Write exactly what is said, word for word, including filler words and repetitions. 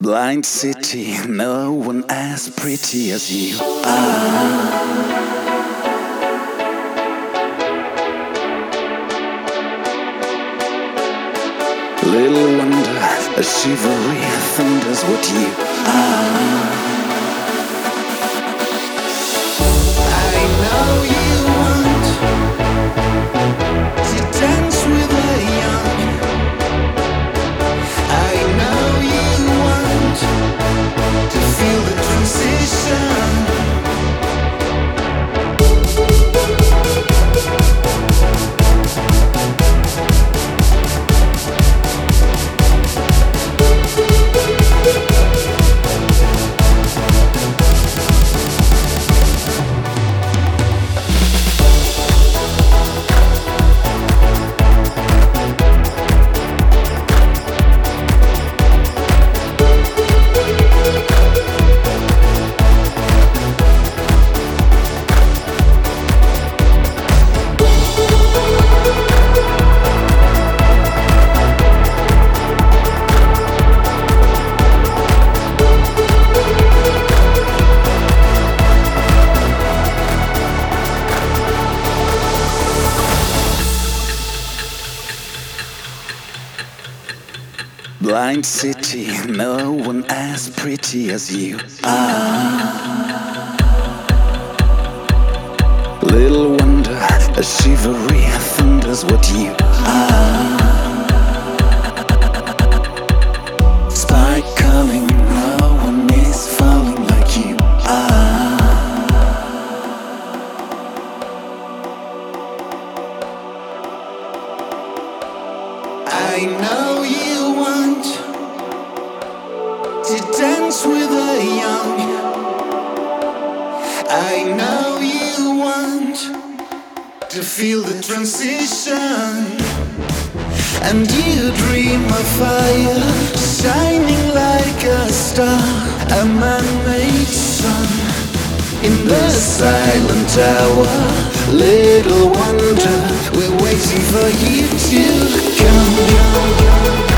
Blind city, no one as pretty as you are. Little wonder, a chivalry thunders what you are. I know you want to dance with a young. I know you want to feel the transition. Blind city, no one as pretty as you are. Little wonder, a chivalry thunders what you are. Sparkling, no one is falling like you are. I know you want to dance with a young. I know you want to feel the transition. And you dream of fire shining like a star, a man-made sun in the silent tower. Little wonder, we're waiting for you to come.